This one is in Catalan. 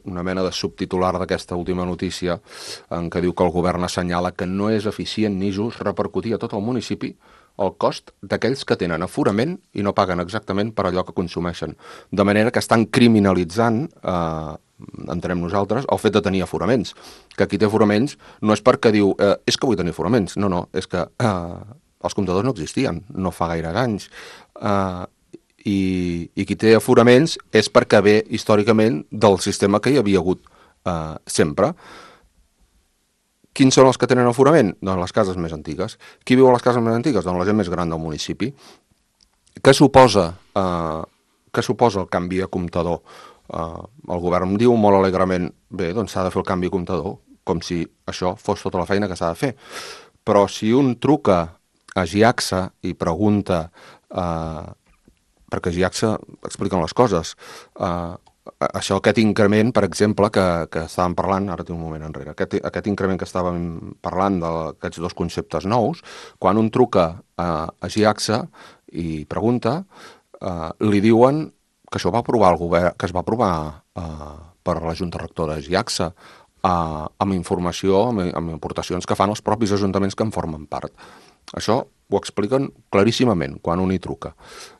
una mena de subtitular d'aquesta última notícia en què diu que el govern assenyala que no és eficient ni just repercutir a tot el municipi el cost d'aquells que tenen aforament i no paguen exactament per allò que consumeixen. De manera que estan criminalitzant, entenem nosaltres, el fet de tenir aforaments. Que qui té aforaments no és perquè diu és que vull tenir aforaments. No, és que els comptadors no existien, no fa gaire anys. I qui té aforaments és perquè ve històricament del sistema que hi havia hagut sempre. Quins són els que tenen aforament? Doncs les cases més antigues. Qui viu a les cases més antigues? Doncs la gent més gran del municipi. Què suposa el canvi de comptador? El govern diu molt alegrement, bé, doncs s'ha de fer el canvi de comptador, com si això fos tota la feina que s'ha de fer. Però si un truca a Giaxa i pregunta, perquè Giaxa expliquen les coses, aquest increment, per exemple, que estàvem parlant, ara tinc un moment enrere, aquest increment que estàvem parlant d'aquests dos conceptes nous, quan un truca a Giaxa i pregunta, li diuen que això va aprovar el govern, que es va aprovar per la Junta Rectora de Giaxa, amb informació, amb aportacions que fan els propis ajuntaments que en formen part. Això ho expliquen claríssimament quan un hi truca.